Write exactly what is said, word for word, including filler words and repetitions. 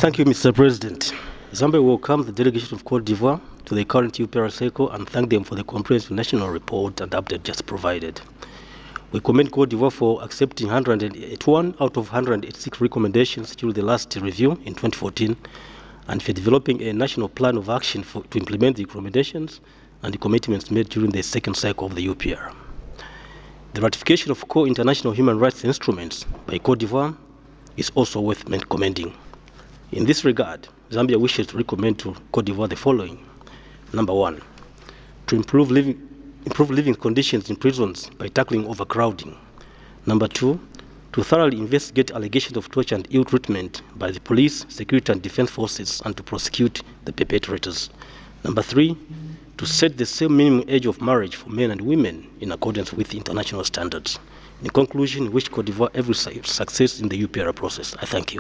Thank you, Mister President. Zambia welcomes the delegation of Cote d'Ivoire to the current U P R cycle and thank them for the comprehensive national report and update just provided. We commend Cote d'Ivoire for accepting one hundred eighty-one out of one hundred eighty-six recommendations during the last review in twenty fourteen and for developing a national plan of action for, to implement the recommendations and the commitments made during the second cycle of the U P R. The ratification of core international human rights instruments by Cote d'Ivoire is also worth commending. In this regard, Zambia wishes to recommend to Cote d'Ivoire the following. Number one, to improve living, improve living conditions in prisons by tackling overcrowding. Number two, to thoroughly investigate allegations of torture and ill treatment by the police, security and defense forces and to prosecute the perpetrators. Number three, to set the same minimum age of marriage for men and women in accordance with international standards. In conclusion, we wish Cote d'Ivoire every success in the U P R process. I thank you.